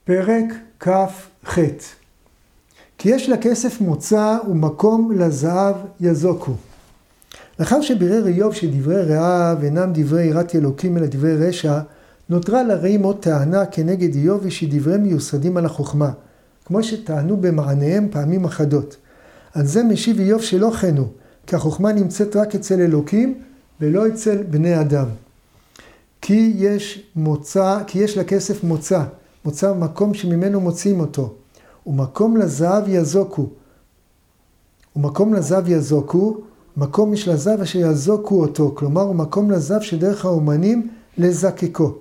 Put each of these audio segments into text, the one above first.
פרק כ"ח. כי יש לכסף מוצא ומקום לזהב יזוקו. לאחר שבירר איוב שדברי רעב אינם דברי יראת אלוקים אלא דברי רשע, נותרה לרעים עוד טענה כנגד איוב ושדבריהם מיוסדים על החוכמה, כמו שטענו במעניהם פעמים אחדות. על זה משיב איוב שלא כן הוא, כי החוכמה נמצאת רק אצל אלוקים ולא אצל בני אדם. כי יש לכסף מוצא מקום שממנו מוצאים אותו, ומקום לזהב יזוקו, מקום יש לזהב אשר יזוקו אותו, כלומר הוא מקום לזהב שדרך האומנים לזקקו.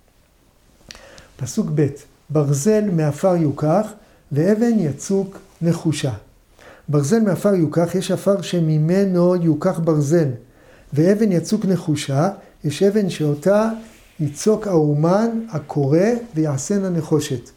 פסוק ב' ברזל מעפר יוקח ואבן יצוק נחושה. ברזל מעפר יוקח, יש עפר שממנו יוקח ברזל, ואבן יצוק נחושה, יש אבן שאותה יצוק האומן הקורא ויעשנה נחושת.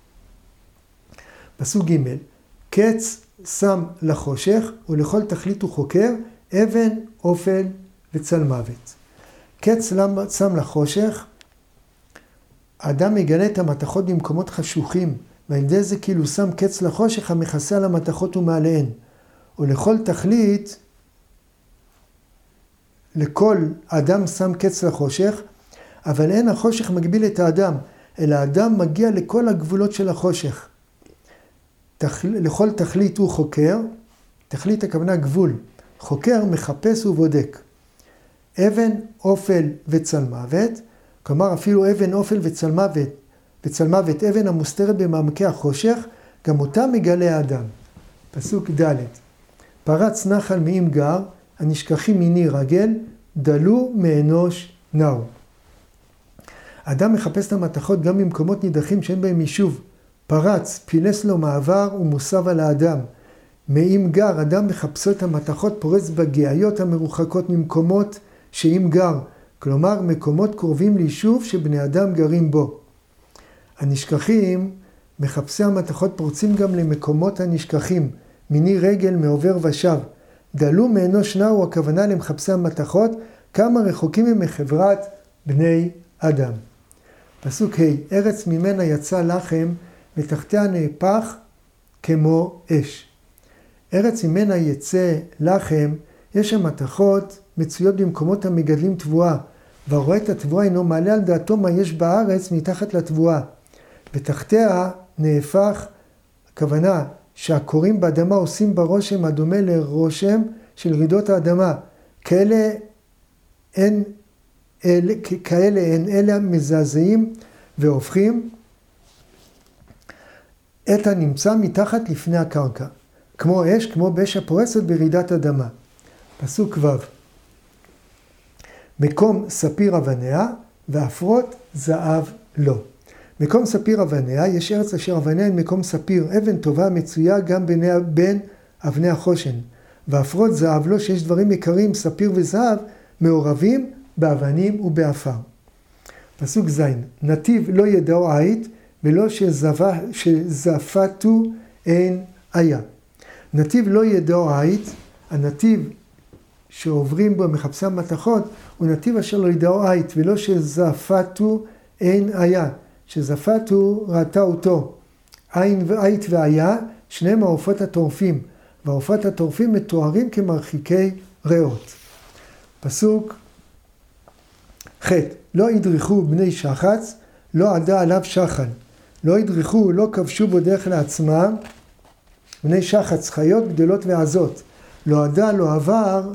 פסוק ג' קץ שם לחושך ולכל תכלית הוא חוקר, אבן, אופל וצלמוות. קץ שם לחושך, האדם מגלה את המתכות במקומות חשוכים, ועל ידי זה כאילו שם קץ לחושך המכסה על המתכות ומעליהן. ולכל תכלית, לכל אדם שם קץ לחושך, אבל אין החושך מגביל את האדם, אלא האדם מגיע לכל הגבולות של החושך. לכל תכלית הוא חוקר, תכלית הכוונה גבול, חוקר מחפש ובודק. אבן, אופל וצלמוות, כלומר אפילו אבן, אופל וצלמוות, אבן המוסתרת במעמקי החושך, גם אותה מגלה האדם. פסוק ד' פרץ נחל מעם גר, הנשכחים מיני רגל, דלו מאנוש נאו. האדם מחפש את המתכות גם במקומות נידחים שאין בהם יישוב. פרץ, פילס לו מעבר ומוסב על האדם. מעם גר, אדם מחפשו את המתכות, פורץ בגאיות המרוחקות ממקומות שעם גר, כלומר מקומות קרובים ליישוב שבני אדם גרים בו. הנשכחים, מחפשי המתכות פורצים גם למקומות הנשכחים, מיני רגל מעובר ושב. דלו מאנוש נאו, הכוונה למחפשי המתכות, כמה רחוקים הם מחברת בני אדם. פסוק ה' ארץ ממנה יצא לחם, ותחתיה נהפך כמו אש. ארץ ממנה יצא לחם, יש שם מתכות מצויות במקומות המגדלים תבואה, והרואה את התבואה אינו מעלה על דעתו מה יש בארץ מתחת לתבואה. ותחתיה נהפך, הכוונה שהקורים באדמה עושים ברושם הדומה לרושם של רעידות האדמה. כאלה אין אלה מזעזעים והופכים את הנמצא מתחת לפני הקרקע, כמו אש, כמו באש הפורצת ברעידת אדמה. פסוק ו' מקום ספיר אבניה ועפרות זהב לו. מקום ספיר אבניה, יש ארץ אשר אבניה אין מקום ספיר, אבן טובה מצויה גם בין אבני החושן. ועפרות זהב לו, שיש דברים יקרים, ספיר וזהב, מעורבים באבנים ובעפר. פסוק ז' נתיב לא ידעו עית, ולא שזפתו אין היה. נתיב לא ידעו עית, הנתיב שעוברים בו מחפשי המתכות, הוא נתיב אשר לא ידעו עית, ולא שזפתו אין היה. שזפתו ראתה אותו. עית והיה, שניהם העופות הטורפים, והעופות הטורפים מתוארים כמרחיקי ריאות. פסוק ח' לא ידרכו בני שחץ, לא עדה עליו שחל. לא ידרכו, לא כבשו בו דרך לעצמם, בני שחץ, חיות גדולות ועזות. לא עדה, לא עבר,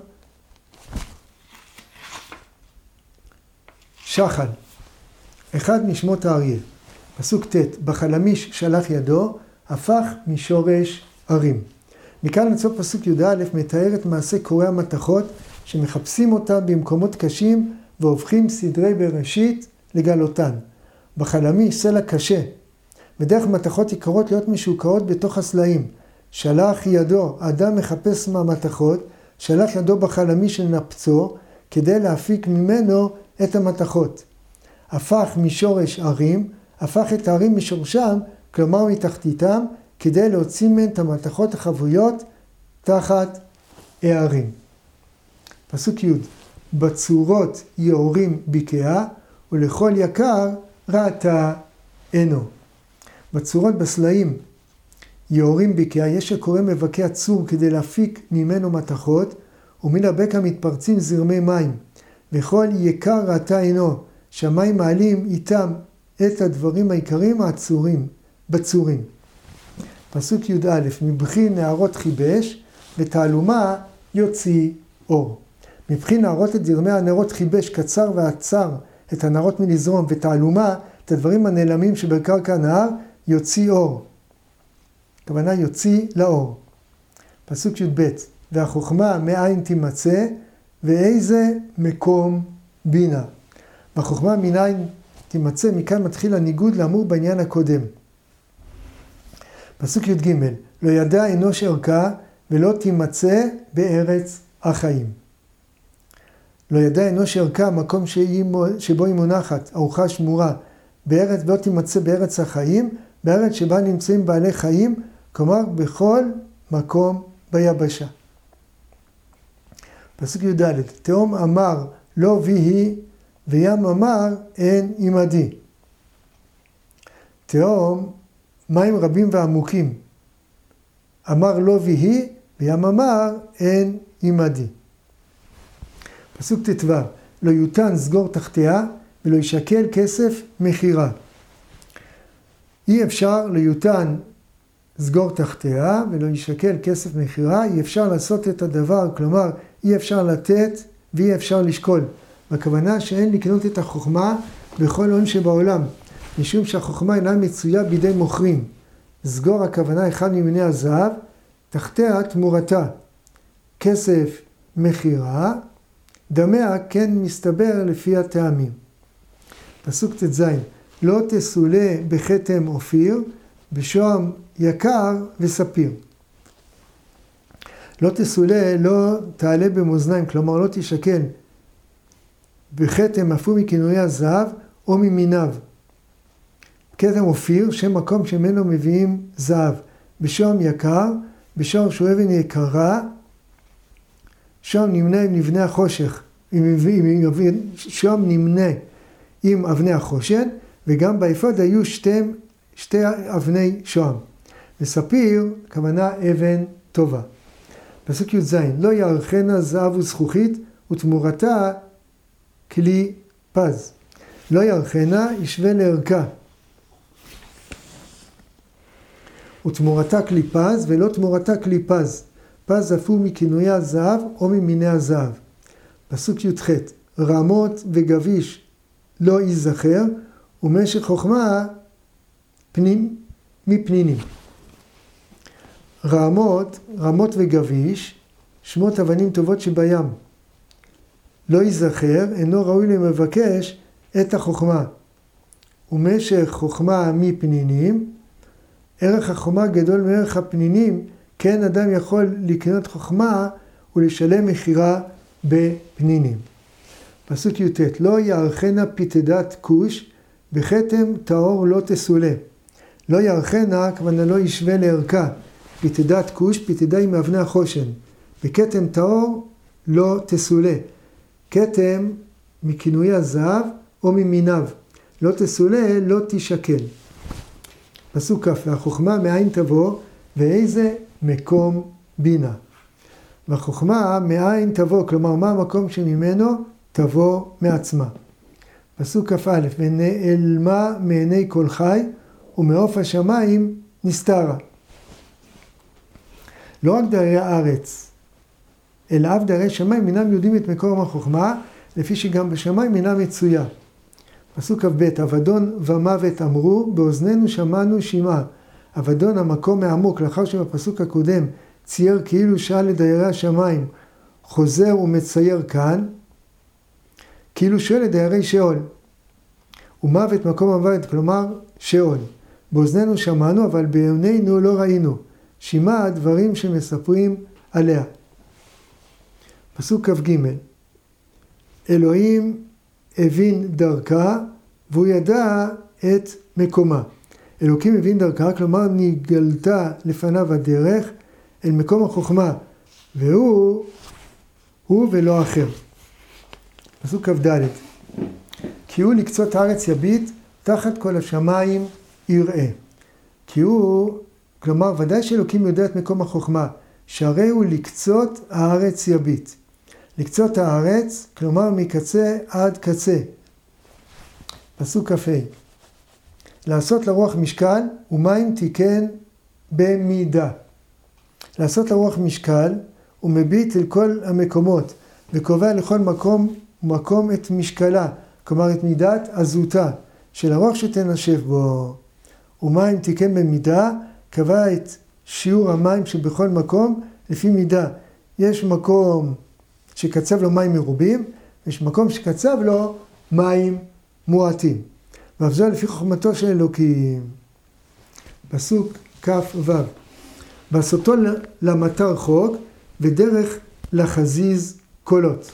שחל. אחד משמות האריה. פסוק ט' בחלמיש שלח ידו, הפך משורש ערים. מכאן לצוף פסוק י"א מתאר את מעשה קוראי המתכות, שמחפשים אותם במקומות קשים, והופכים סדרי בראשית לגלותן. בחלמיש סלע קשה, ודרך מתכות יקרות להיות משוקעות בתוך הסלעים. שלח ידו, האדם מחפש מהמתכות, שלח ידו בחלמיש לנפצו, כדי להפיק ממנו את המתכות. הפך משורש ערים, הפך את הערים משורשם, כלומר מתחתיתם, כדי להוציא מהן את המתכות החבויות תחת הערים. פסוק י' בצורות יעורים בקעה, ולכל יקר ראתה עינו. בצורות בסלעים יורים בקע, יש שקורא מבקע צור כדי להפיק ממנו מתכות, ומן הבקע מתפרצים זרמי מים, וכל יקר ראתה עינו, שהמים מעלים איתם את הדברים העיקריים העצורים, בצורים. פסוק י"א, מבחי נערות חיבש, ותעלומה יוציא אור. מבחי נערות את זרמי הנערות חיבש, קצר ועצר את הנערות מלזרום, ותעלומה את הדברים הנעלמים שבקרקע הנהר, יוציא אור. הכוונה יוציא לאור. פסוק י"ב, והחוכמה מאין תימצא, ואיזה מקום בינה. והחוכמה מניין תימצא, מכאן מתחיל הניגוד לאמור בעניין הקודם. פסוק י"ג, לא ידע אנוש ערכה, ולא תימצא בארץ החיים. לא ידע אנוש ערכה, מקום שבו היא מונחת, ארוחה שמורה, בארץ לא תימצא בארץ החיים, בארץ שבה נמצאים בעלי חיים, כלומר בכל מקום ביבשה. פסוק י"ד, תהום אמר לא ויהי, וים אמר אין עמדי. תהום, מים רבים ועמוקים. אמר לא ויהי, וים אמר אין עמדי. פסוק ט"ו, לא יותן סגור תחתיה, ולא ישקל כסף מחירה. אי אפשר ליותן סגור תחתיה, ולא ישקל כסף מחירה, אי אפשר לעשות את הדבר, כלומר, אי אפשר לתת, ואי אפשר לשקול. בכוונה שאין לקנות את החוכמה בכל הון שבעולם, משום שהחוכמה אינה מצויה בידי מוכרים. סגור הכוונה אחד ממיני הזהב, תחתיה תמורתה. כסף מחירה, דמיה כן מסתבר לפי הטעמים. פסוק ט"ז, לא תסולה בחתם אופיר, בשוהם יקר וספיר. לא תסולה, לא תעלה במאזניים, כלומר לא תשקל בחתם אפו מכינויי הזהב או ממיניו. כתם אופיר, שם מקום שממנו מביאים זהב. בשוהם יקר, בשור שהוא אבן יקרה, שם נמנה עם נבני החושך, שם נמנה עם אבני החושן, וגם באפוד היו שתי אבני שוהם. וספיר, כוונה אבן טובה. פסוק י"ז, לא יערכנה זהב וזכוכית, ותמורתה כלי פז. לא יערכנה, ישווה לערכה. ותמורתה כלי פז, ולא תמורתה כלי פז. פז אפו מכינויי הזהב או ממיני הזהב. פסוק י"ח, רמות וגביש לא ייזכר, ומשך חוכמה מפנינים. רמות וגביש, שמות אבנים טובות שבים. לא ייזכר, אינו ראוי למבקש את החוכמה. ומשך חוכמה מפנינים, ערך החוכמה גדול מערך הפנינים, כן אדם יכול לקנות חוכמה ולשלם מחירה בפנינים. פסוק י"ט, לא יערכנה פתדת כוש, בחתם טהור לא תסולה. לא יערכנה, כוונה לא ישווה לערכה. פתדת כוש, פתדה עם אבני החושן. בכתם טהור לא תסולה. כתם מכינויי הזהב או ממיניו. לא תסולה, לא תשקל. פסוק כ', והחוכמה מאין תבוא, ואיזה מקום בינה. והחוכמה מאין תבוא, כלומר מה המקום שממנו תבוא מעצמה. פסוק כ"א, ונעלמה מעיני כל חי, ומעוף השמיים נסתרה. לא רק דיירי הארץ, אלא אף דיירי שמיים אינם יודעים את מקום החוכמה, לפי שגם בשמיים אינה מצויה. פסוק כ"ב, אבדון ומוות אמרו, באוזנינו שמענו שמעה. אבדון המקום העמוק, לאחר שבפסוק הקודם צייר כאילו שאל לדיירי השמיים, חוזר ומצייר כאן, כאילו שואל לדיירי שאול. ומוות מקום המוות, כלומר שאול. באוזנינו שמענו, אבל בעינינו לא ראינו. שמע דברים שמספרים עליה. פסוק כ"ג, אלוהים הבין דרכה, והוא ידע את מקומה. אלוקים הבין דרכה, כלומר נגלתה לפניו הדרך אל מקום החוכמה, והוא ולא אחר. פסוק כ"ד, כי הוא לקצות הארץ יביט, תחת כל השמיים יראה. כי הוא, כלומר, ודאי שאלוקים יודע את מקום החוכמה, שהרי הוא לקצות הארץ יביט. לקצות הארץ, כלומר מקצה עד קצה. פסוק כ"ה. לעשות לרוח משקל ומים תיקן במידה. לעשות לרוח משקל הוא מביט אל כל המקומות וקובע לכל מקום את משקלה, כלומר את מידת עזותה של הרוח שתנשב בו. ומים תיקן במידה, קבע את שיעור המים שבכל מקום לפי מידה. יש מקום שקצב לו מים מרובים, יש מקום שקצב לו מים מועטים. ואף זו לפי חוכמתו של אלוקים. פסוק כ"ו. ועשותו למטר חוק ודרך לחזיז קולות.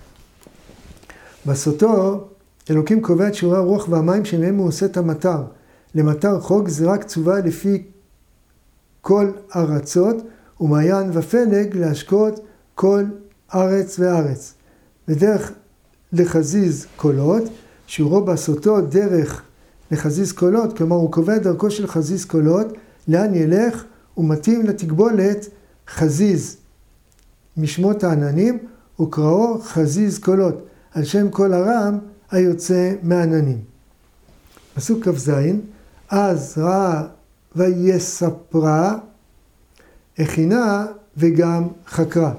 בעשותו אלוקים קובע את שיעורי הרוח והמים שמהם הוא עושה את המטר. למטר חוק גזירה קצובה לפי כל ארצות ומעיין ופלג להשקות כל ארץ וארץ. ודרך לחזיז קולות, שיעורו בעשותו דרך לחזיז קולות, כלומר הוא קובע דרכו של חזיז קולות, לאן ילך ומתאים לתגבולת חזיז. משמות העננים וקראו חזיז קולות, על שם כל הרם היוצא מעננים. פסוק כ"ז. אז ראה ויספרה, הכינה וגם חקרה.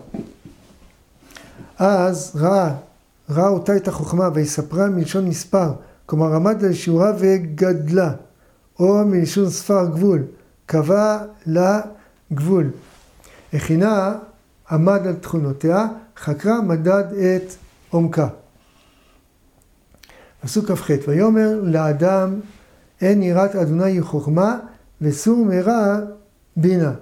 אז ראה אותה את החוכמה ויספרה מלשון מספר, כלומר עמד על שיעורה וגדלה, או מלשון ספר גבול, קבע לה גבול. הכינה עמד על תכונותיה, חקרה מדד את עומקה. פסוק כ"ח. ויאמר לאדם אין יראת אדוני היא חוכמה וסור מרע בינה.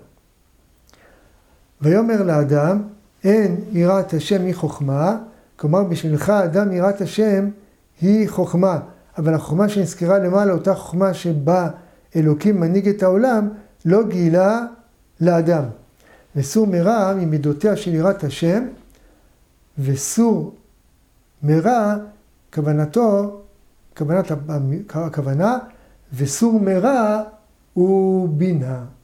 ויאמר לאדם אין יראת השם היא חוכמה, כלומר בשבילך אדם יראת השם היא חוכמה, אבל החוכמה שנזכרה למעלה, אותה חוכמה שבה אלוקים מנהיג את העולם, לא גילה לאדם. וסור מרע ממידותיה של יראת השם, וסור מרע הכוונה, וסור מרע הוא בינה.